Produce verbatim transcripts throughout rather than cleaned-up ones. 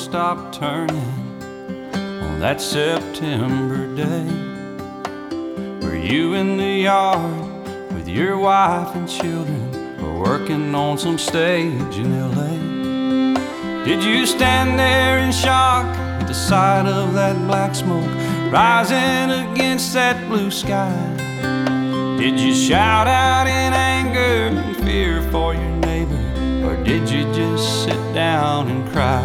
stopped turning on that September day? Were you in the yard with your wife and children, or working on some stage in L A? Did you stand there in shock at the sight of that black smoke rising against that blue sky? Did you shout out in anger and fear for your neighbor, or did you just sit down and cry?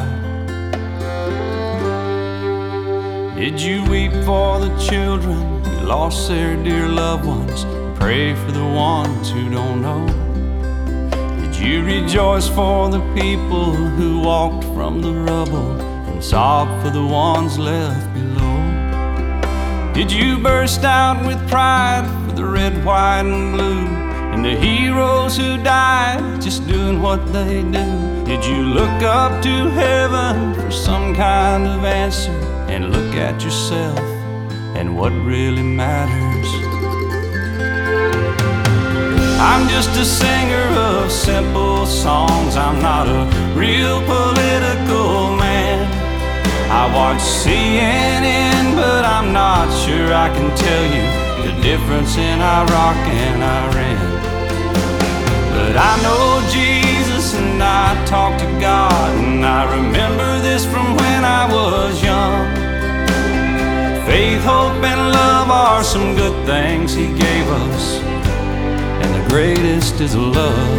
Did you weep for the children who lost their dear loved ones, pray for the ones who don't know? Did you rejoice for the people who walked from the rubble and sob for the ones left below? Did you burst out with pride for the red, white, and blue, and the heroes who died just doing what they do? Did you look up to heaven for some kind of answer, and look at yourself and what really matters? I'm just a singer of simple songs. I'm not a real political man. I watch C N N, but I'm not sure I can tell you the difference in Iraq and Iran. But I know Jesus and I talk to God, and I remember this from when I was young. Faith, hope, and love are some good things He gave us, and the greatest is love.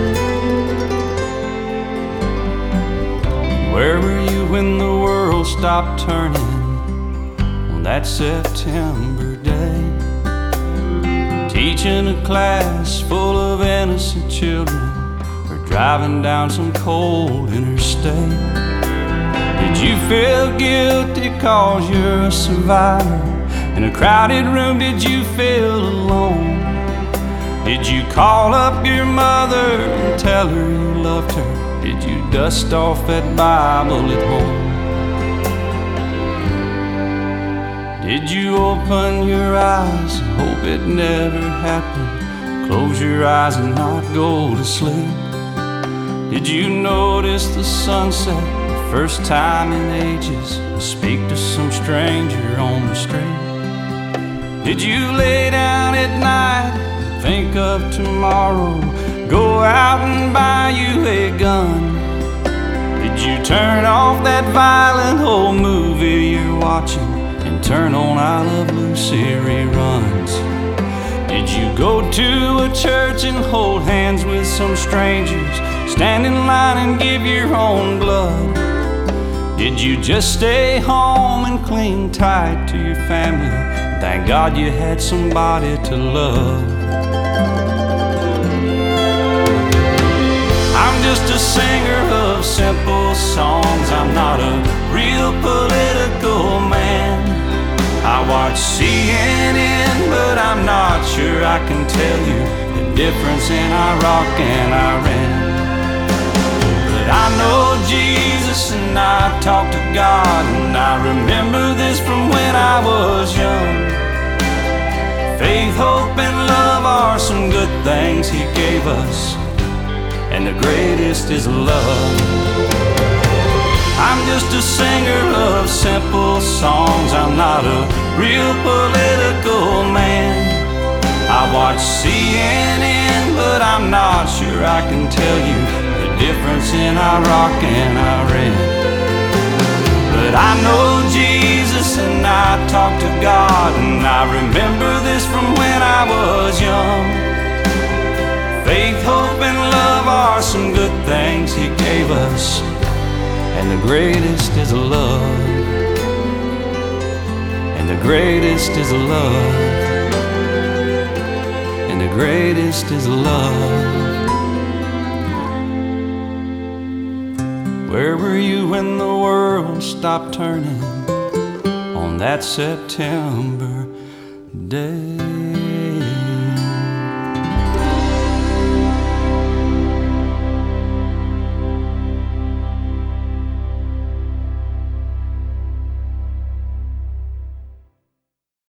Where were you when the world stopped turning on that September day? Teaching a class full of innocent children, or driving down some cold interstate? Did you feel guilty cause you're a survivor? In a crowded room, did you feel alone? Did you call up your mother and tell her you loved her? Did you dust off that Bible at home? Did you open your eyes and hope it never happened? Close your eyes and not go to sleep? Did you notice the sunset the first time in ages, and speak to some stranger on the street? Did you lay down at night and think of tomorrow, go out and buy you a gun? Did you turn off that violent old movie you're watching and turn on I Love Lucy reruns? Did you go to a church and hold hands with some strangers, stand in line and give your own blood? Did you just stay home and cling tight to your family? Thank God you had somebody to love. I'm just a singer of simple songs. I'm not a real political man. I watch C N N, but I'm not sure I can tell you the difference in Iraq and Iran. But I know Jesus and I talk to God, and I remember this from when I was young. Faith, hope, and love are some good things He gave us, and the greatest is love. I'm just a singer of simple songs. I'm not a real political man. I watch C N N, but I'm not sure I can tell you the difference in Iraq and Iran. But I know Jesus and I talk to God, and I remember this from when I was young. Faith, hope, and love are some good things He gave us, and the greatest is love. And the greatest is love. And the greatest is love. Where were you when the world stopped turning on that September day?